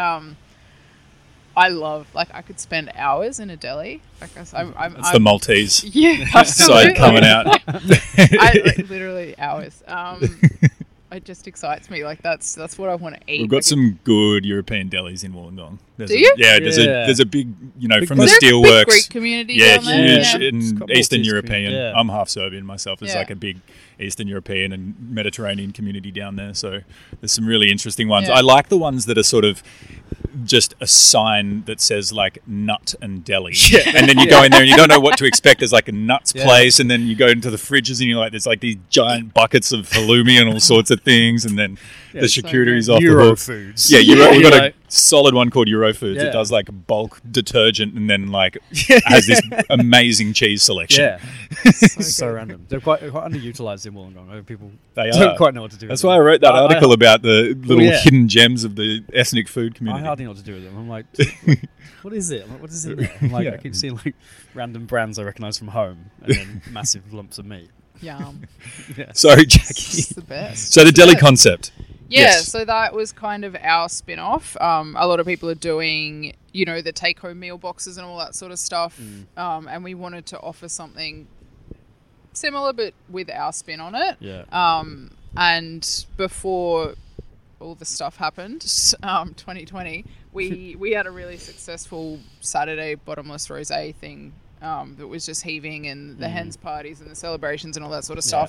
I love, I could spend hours in a deli. It's the Maltese side coming out. Literally hours. It just excites me. That's what I want to eat. We've got some good European delis in Wollongong. Do you? There's a big, from the steelworks. Big Greek community down there? Huge Yeah. in Eastern European. Yeah. I'm half Serbian myself. There's a big Eastern European and Mediterranean community down there. So there's some really interesting ones. Yeah. I like the ones that are sort of just a sign that says nut and deli. And then you go in there and you don't know what to expect. There's a nuts place, and then you go into the fridges and you're there's these giant buckets of halloumi and all sorts of things, and then the charcuterie's off the hook. Eurofoods. We've got a solid one called Eurofoods. It does bulk detergent and then has this amazing cheese selection. Yeah. So random. They're quite underutilized in Wollongong. People don't quite know what to do with them. That's why I wrote that article about the little hidden gems of the ethnic food community. I hardly know what to do with them. I'm like, what is it? What is it? I keep seeing random brands I recognise from home, and then massive lumps of meat. Yum. Sorry, Jackie. It's the best. So the deli concept. Yeah, so that was kind of our spin-off. A lot of people are doing, the take-home meal boxes and all that sort of stuff. And we wanted to offer something similar but with our spin on it. Yeah. And before all the stuff happened, 2020, we had a really successful Saturday bottomless rosé thing that was just heaving, and the hens parties and the celebrations and all that sort of stuff.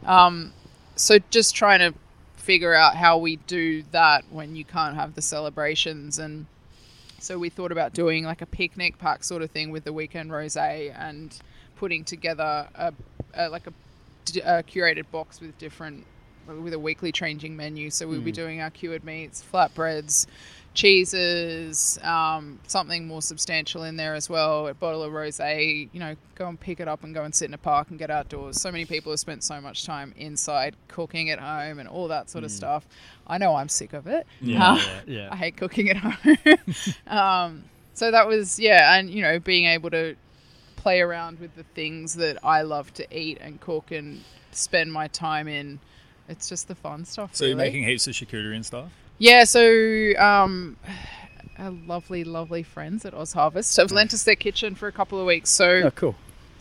So just trying to figure out how we do that when you can't have the celebrations, and so we thought about doing a picnic pack sort of thing with the weekend rosé and putting together a curated box with a weekly changing menu. So we'll be doing our cured meats, flatbreads, cheeses, something more substantial in there as well, a bottle of rosé, go and pick it up and go and sit in a park and get outdoors. So many people have spent so much time inside cooking at home and all that sort of stuff. I know I'm sick of it. I hate cooking at home. So that was, and, being able to play around with the things that I love to eat and cook and spend my time in. It's just the fun stuff. So you're making heaps of charcuterie and stuff? Yeah, so our lovely friends at Oz Harvest have lent us their kitchen for a couple of weeks. So cool.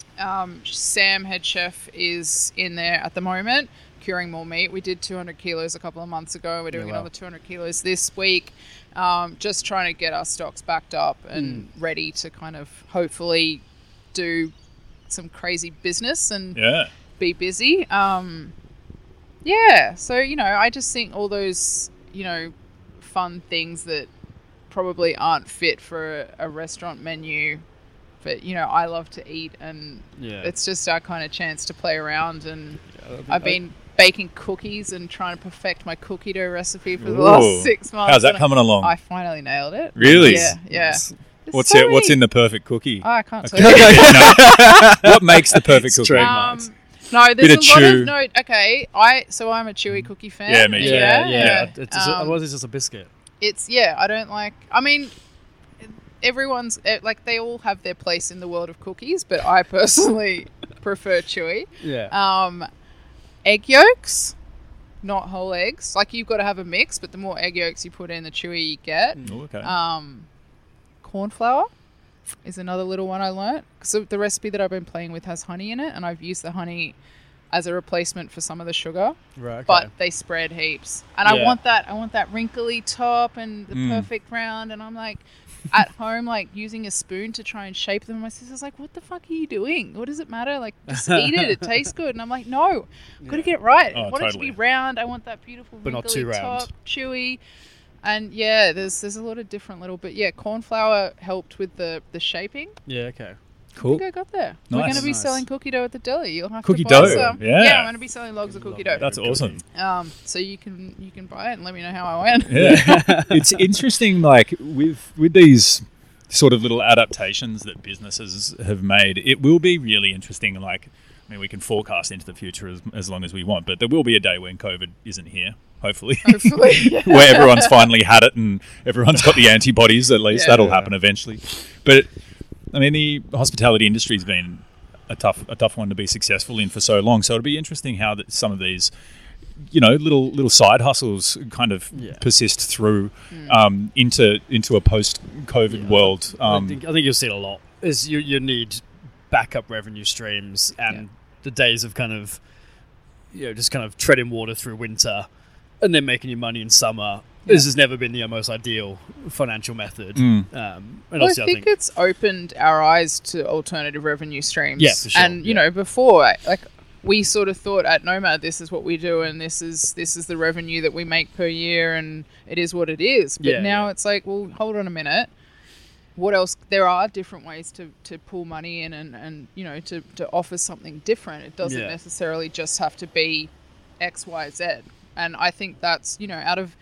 Sam, head chef, is in there at the moment curing more meat. We did 200 kilos a couple of months ago. We're doing another 200 kilos this week. Just trying to get our stocks backed up and ready to kind of hopefully do some crazy business and be busy. So, I just think all those, fun things that probably aren't fit for a restaurant menu, but, I love to eat, and it's just our kind of chance to play around. And I've been baking cookies and trying to perfect my cookie dough recipe for the last 6 months. How's that coming along? I finally nailed it. Really? Yeah. What's in the perfect cookie? Oh, I can't tell you. What makes the perfect cookie? No, there's a lot of no. Okay, I'm a chewy cookie fan. Yeah, me too. Yeah. Otherwise, it's just a biscuit. I don't like. I mean, everyone's they all have their place in the world of cookies, but I personally prefer chewy. Yeah. Egg yolks, not whole eggs. You've got to have a mix, but the more egg yolks you put in, the chewier you get. Okay. Corn flour. is another little one I learnt. So the recipe that I've been playing with has honey in it, and I've used the honey as a replacement for some of the sugar. Right. Okay. But they spread heaps, and I want that wrinkly top and the perfect round. And I'm like, at home, like using a spoon to try and shape them. My sister's like, "What the fuck are you doing? What does it matter? Like, just eat it. It tastes good." And I'm like, "No, I've got to get it right. I want it to be round. I want that beautiful but wrinkly not too top, round. chewy." And yeah, there's a lot of different little, but yeah, corn flour helped with the shaping. Yeah. Okay. Cool. I think I got there. Nice. We're going to be Nice. selling cookie dough at the deli. You'll have Cookie to buy dough, some. yeah. I'm going to be selling logs of cookie dough. That's awesome. So you can buy it and let me know how I went. Yeah. It's interesting, like with these sort of little adaptations that businesses have made, it will be really interesting. Like, I mean, we can forecast into the future as long as we want, but there will be a day when COVID isn't here, hopefully. Where everyone's finally had it and everyone's got the antibodies, at least. That'll happen eventually. But, I mean, the hospitality industry's been a tough one to be successful in for so long, so it'll be interesting how some of these, you know, little side hustles kind of persist through into a post-COVID world. I think you'll see it a lot. Is you need backup revenue streams, and the days of kind of, you know, just kind of treading water through winter and then making your money in summer. This has never been the most ideal financial method. And I think it's opened our eyes to alternative revenue streams. Yeah, for sure. And you know, before, like, we sort of thought at Nomad, this is what we do, and this is the revenue that we make per year, and it is what it is. But now it's like, well, hold on a minute. What else? There are different ways to pull money in and you know, to offer something different. It doesn't necessarily just have to be X, Y, Z. And I think that's, you know,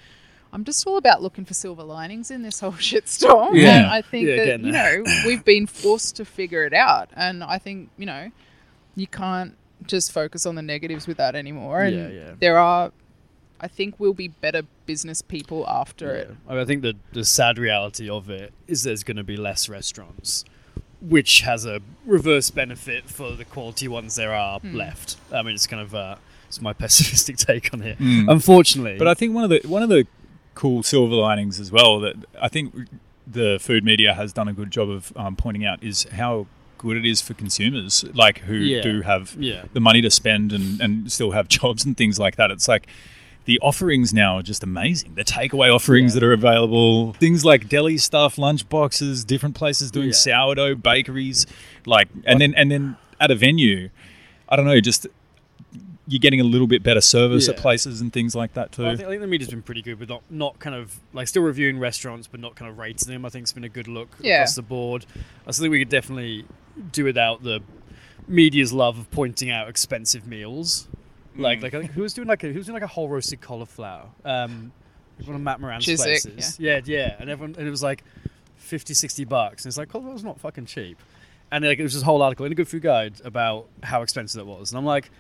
I'm just all about looking for silver linings in this whole shitstorm. Yeah. And I think that, you know, we've been forced to figure it out. And I think, you know, you can't just focus on the negatives with that anymore. And there are, I think we'll be better business people after it. I mean, I think the sad reality of it is there's going to be less restaurants, which has a reverse benefit for the quality ones there are left. I mean, it's kind of it's my pessimistic take on it, unfortunately. But I think one of the cool silver linings as well that I think the food media has done a good job of pointing out is how good it is for consumers, like who do have the money to spend and still have jobs and things like that. It's like the offerings now are just amazing. The takeaway offerings that are available, things like deli stuff, lunch boxes, different places doing sourdough, bakeries, like, and then at a venue, I don't know, just you're getting a little bit better service at places and things like that too. Well, I think the media's been pretty good, but not kind of like still reviewing restaurants, but not kind of rating them. I think it's been a good look across the board. I think we could definitely do without the media's love of pointing out expensive meals. Like I think who was doing like a whole roasted cauliflower? One of Matt Moran's Chiswick, places. Yeah. And it was like $50-$60, and it's like cauliflower's not fucking cheap. And like it was this whole article in a Good Food Guide about how expensive it was, and I'm like,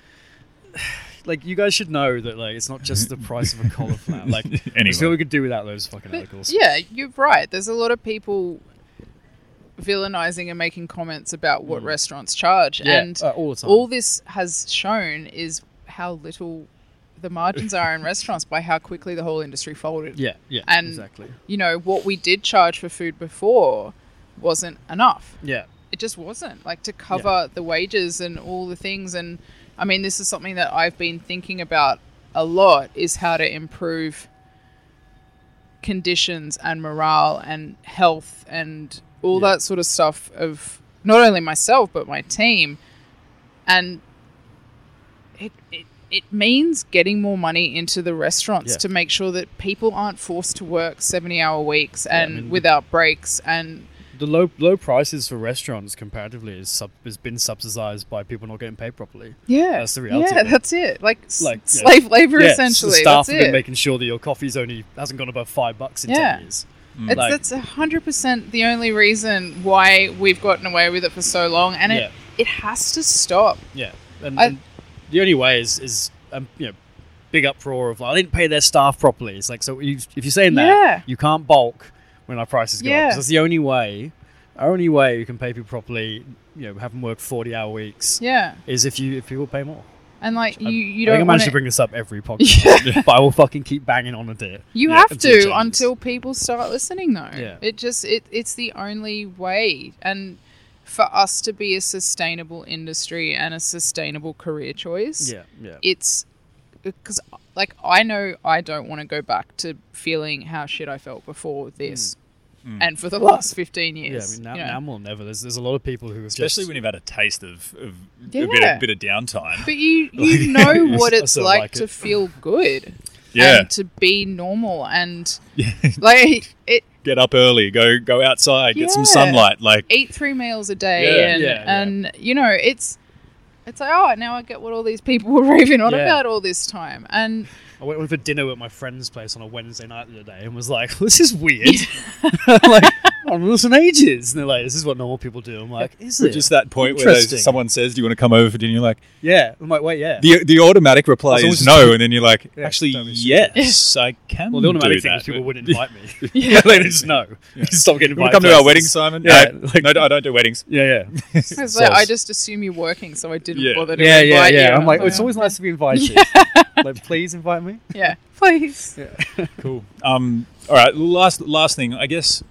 you guys should know that like it's not just the price of a cauliflower. Like, anyway. So we could do without those fucking articles. Yeah, you're right. There's a lot of people villainizing and making comments about what restaurants charge, and all the time. All this has shown is how little the margins are in restaurants by how quickly the whole industry folded. Yeah, and exactly. You know, what we did charge for food before wasn't enough. Yeah. It just wasn't, like, to cover the wages and all the things. And I mean, this is something that I've been thinking about a lot, is how to improve conditions and morale and health and all that sort of stuff of not only myself but my team. And it means getting more money into the restaurants to make sure that people aren't forced to work 70-hour weeks and without breaks. And the low prices for restaurants comparatively has been subsidized by people not getting paid properly. Yeah, that's the reality. Yeah, that's it. Like slave labor, essentially. The staff that's have been making sure that your coffee's hasn't gone above $5 in 10 years. That's 100% the only reason why we've gotten away with it for so long, and it has to stop. Yeah, and the only way is big uproar of like, I didn't pay their staff properly. It's like, so if you're saying that, you can't bulk when our prices go up. 'Cause that's the only way. Our only way you can pay people properly, have them work 40-hour weeks. Yeah, is if people pay more. And like you I don't. think I managed to bring this up every podcast, but I will fucking keep banging on it. You have to until people start listening, though. Yeah. It's the only way, and for us to be a sustainable industry and a sustainable career choice. Yeah. It's because like I know I don't want to go back to feeling how shit I felt before this. And for the last 15 years. Yeah, I mean, now more than ever. There's a lot of people who have especially when you've had a taste of a bit of downtime. But you know what it's like to feel good. Yeah. And to be normal and like it. Get up early, go outside, get some sunlight. Like eat 3 meals a day. And you know, it's like, oh, now I get what all these people were raving on about all this time. And I went for dinner at my friend's place on a Wednesday night the other day and was like, this is weird. Like, I haven't listened in ages. And they're like, this is what normal people do. I'm like, is it? Just that point where someone says, do you want to come over for dinner? You're like, yeah. I'm like, wait, yeah. The automatic reply is no. And then you're like, actually, yes, I can. Well, the automatic thing is people wouldn't invite me. They just no. Stop getting invited. You want to come to our wedding, Simon? Yeah. No, I don't do weddings. Yeah. It's like, I just assume you're working, so I didn't bother to invite you. Yeah. I'm like, it's always nice to be invited. Like, please invite me. Yeah, please. Yeah. Cool. All right. Last thing, I guess.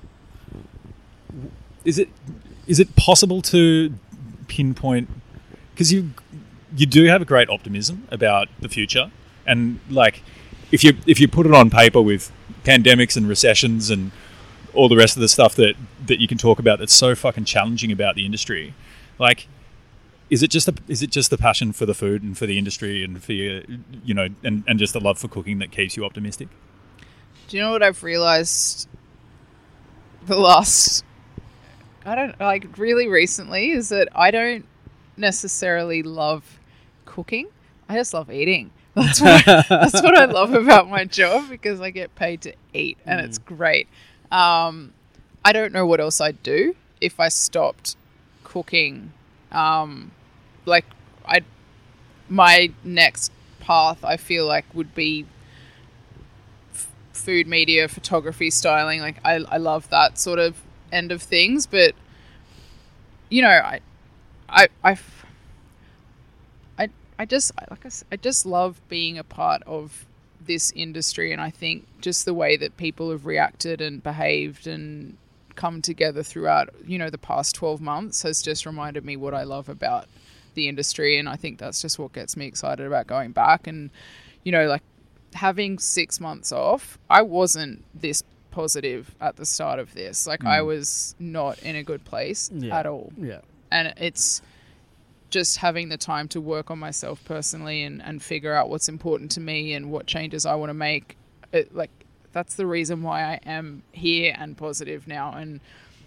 Is it possible to pinpoint, because you do have a great optimism about the future, and like if you put it on paper with pandemics and recessions and all the rest of the stuff that you can talk about that's so fucking challenging about the industry, like is it just the passion for the food and for the industry and for your, you know, and just the love for cooking that keeps you optimistic? Do you know what I've realized the last really recently is that I don't necessarily love cooking. I just love eating. That's what I love about my job, because I get paid to eat and it's great. I don't know what else I'd do if I stopped cooking. My next path I feel like would be food media, photography, styling. Like I love that sort of end of things, but you know, I just love being a part of this industry, and I think just the way that people have reacted and behaved and come together throughout, you know, the past 12 months has just reminded me what I love about the industry, and I think that's just what gets me excited about going back. And you know, like having 6 months off, I wasn't this positive at the start of this. Like I was not in a good place at all. Yeah. And it's just having the time to work on myself personally and figure out what's important to me and what changes I want to make. That's the reason why I am here and positive now. And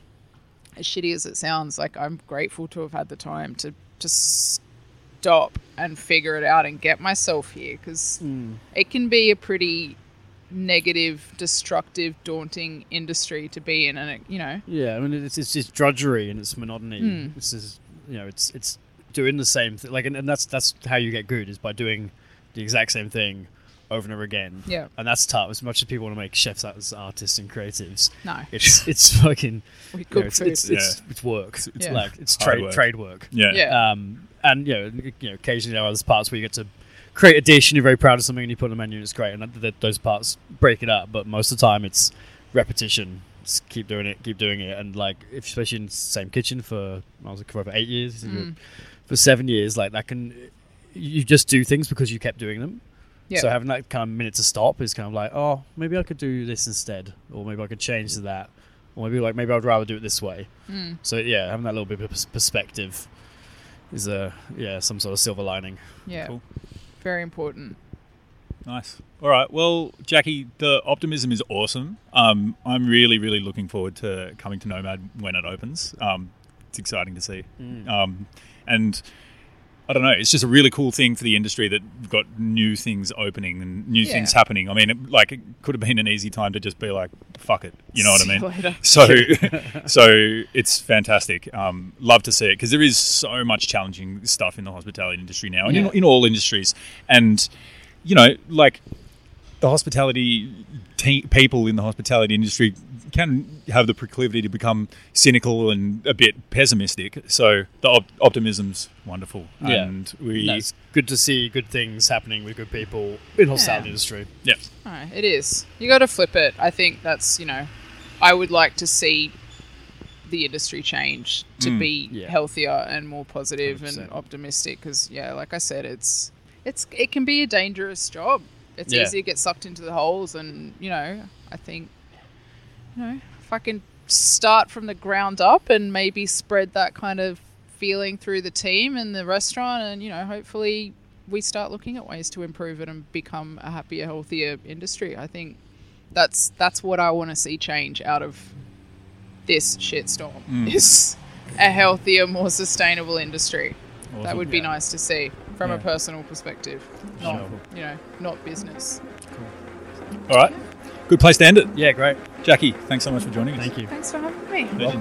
as shitty as it sounds, like I'm grateful to have had the time to just stop and figure it out and get myself here, because it can be a pretty negative, destructive, daunting industry to be in, and it, you know. Yeah, I mean it's just drudgery and it's monotony. This is, you know, it's doing the same thing, like, and that's how you get good, is by doing the exact same thing over and over again. Yeah, and that's tough. As much as people want to make chefs out as artists and creatives, no, it's fucking. We cook food. It's work. It's like it's trade work. Yeah. And you know, occasionally there are those parts where you get to create a dish and you're very proud of something and you put it on the menu and it's great, and those parts break it up. But most of the time it's repetition. Just keep doing it, and like, especially in the same kitchen I was a cook for 8 years, for 7 years, like that you just do things because you kept doing them. Yeah. So having that kind of minute to stop is kind of like, oh, maybe I could do this instead, or maybe I could change to that, or maybe I'd rather do it this way. So yeah, having that little bit of perspective is some sort of silver lining. Yeah, cool. Very important. Nice. All right. Well, Jackie, the optimism is awesome. I'm really, really looking forward to coming to Nomad when it opens. It's exciting to see. And I don't know, it's just a really cool thing for the industry that we've got new things opening and new things happening. I mean, it could have been an easy time to just be like, fuck it. You know what I mean? Later. So it's fantastic. Love to see it, because there is so much challenging stuff in the hospitality industry now, and in all industries. And, you know, like the hospitality people in the hospitality industry can have the proclivity to become cynical and a bit pessimistic. So the optimism's wonderful. Yeah. And it's good to see good things happening with good people in the hospitality industry. Yeah. It is. You got to flip it. I think that's, I would like to see the industry change to be healthier and more positive 100%. And optimistic, because like I said, it can be a dangerous job. It's easy to get sucked into the holes, and I think if I can start from the ground up and maybe spread that kind of feeling through the team and the restaurant, and hopefully we start looking at ways to improve it and become a happier, healthier industry. I think that's what I want to see change out of this shitstorm is a healthier, more sustainable industry. Awesome. That would be nice to see from a personal perspective, not business. Cool. All right. Good place to end it. Yeah, great. Jackie, thanks so much for joining us. Thank you. Thanks for having me. Legend.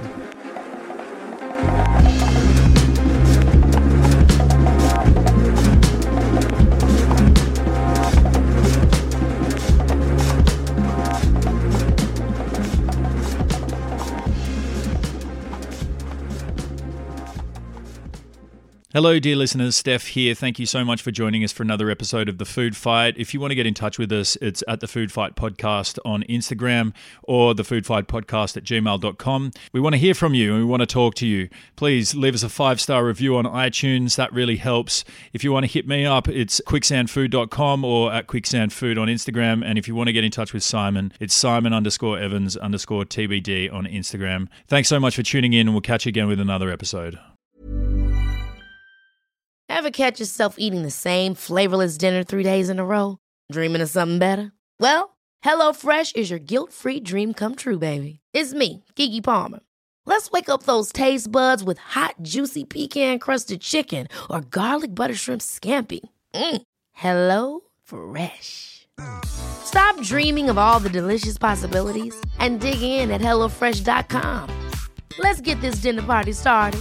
Hello, dear listeners. Steph here. Thank you so much for joining us for another episode of The Food Fight. If you want to get in touch with us, it's at The Food Fight Podcast on Instagram or The Food Fight Podcast at gmail.com. We want to hear from you and we want to talk to you. Please leave us a 5-star review on iTunes. That really helps. If you want to hit me up, it's quicksandfood.com or at quicksandfood on Instagram. And if you want to get in touch with Simon, it's Simon_Evans_TBD on Instagram. Thanks so much for tuning in, and we'll catch you again with another episode. Ever catch yourself eating the same flavorless dinner 3 days in a row? Dreaming of something better? Well, HelloFresh is your guilt-free dream come true, baby. It's me, Keke Palmer. Let's wake up those taste buds with hot, juicy pecan-crusted chicken or garlic butter shrimp scampi. Hello Fresh. Stop dreaming of all the delicious possibilities and dig in at HelloFresh.com. Let's get this dinner party started.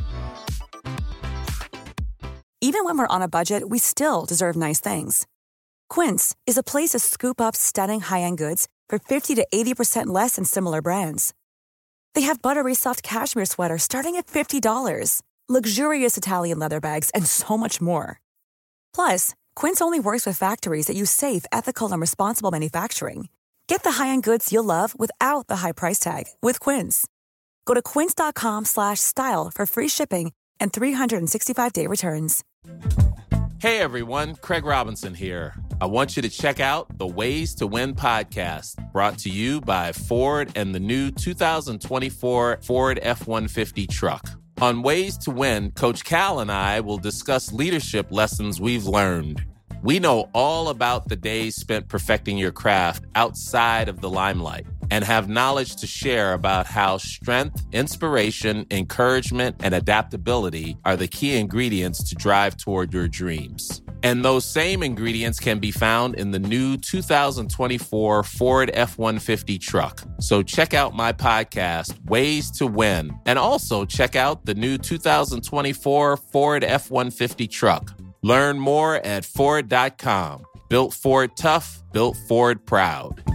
Even when we're on a budget, we still deserve nice things. Quince is a place to scoop up stunning high-end goods for 50 to 80% less than similar brands. They have buttery soft cashmere sweaters starting at $50, luxurious Italian leather bags, and so much more. Plus, Quince only works with factories that use safe, ethical, and responsible manufacturing. Get the high-end goods you'll love without the high price tag with Quince. Go to quince.com/style for free shipping and 365-day returns. Hey everyone, Craig Robinson here. I want you to check out the Ways to Win podcast, brought to you by Ford and the new 2024 Ford F-150 truck. On Ways to Win, Coach Cal and I will discuss leadership lessons we've learned. We know all about the days spent perfecting your craft outside of the limelight and have knowledge to share about how strength, inspiration, encouragement, and adaptability are the key ingredients to drive toward your dreams. And those same ingredients can be found in the new 2024 Ford F-150 truck. So check out my podcast, Ways to Win, and also check out the new 2024 Ford F-150 truck. Learn more at Ford.com. Built Ford tough, built Ford proud.